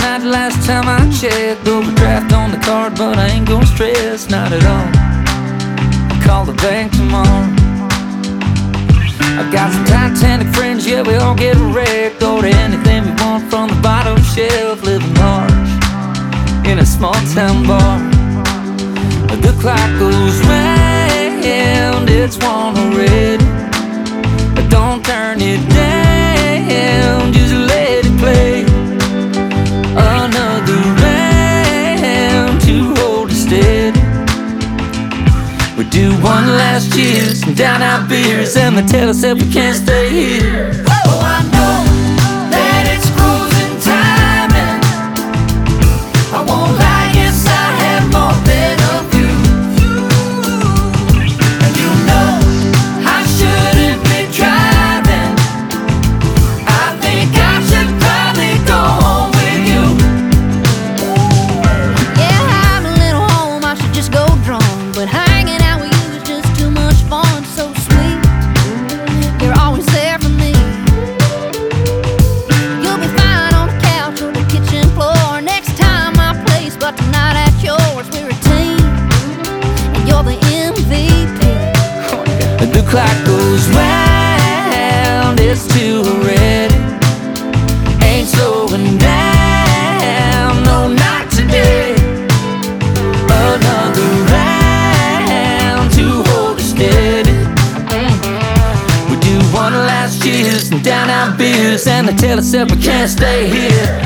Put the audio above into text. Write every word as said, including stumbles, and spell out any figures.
night last time I checked. Overdraft on the card, but I ain't gonna stress, not at all. Call the bank tomorrow. I've got some Titanic friends, yeah, we all get wrecked. Order anything we want from the bottom shelf. Living large in a small town bar. The clock goes round, it's one already. Don't turn it down, just let it play. Another round to hold it steady. We do one last cheers and down our beers, and they tell us that we can't stay here. Oh, I know that it's cruising time, and I won't lie, yes, I have more than a few. And you know I shouldn't be driving. I think I should probably go home with you. Yeah, I'm a little home, I should just go drunk, but hanging out with you is just too much fun. So sweet, you're always there for me. You'll be fine on the couch or the kitchen floor next time my place, but tonight at yours we're a team, and you're the M V P. The clock goes round, it's two already. Ain't slowing down, no, not today. Another round to hold it steady. We do one last cheers and down our beers, and they tell us that we can't stay here.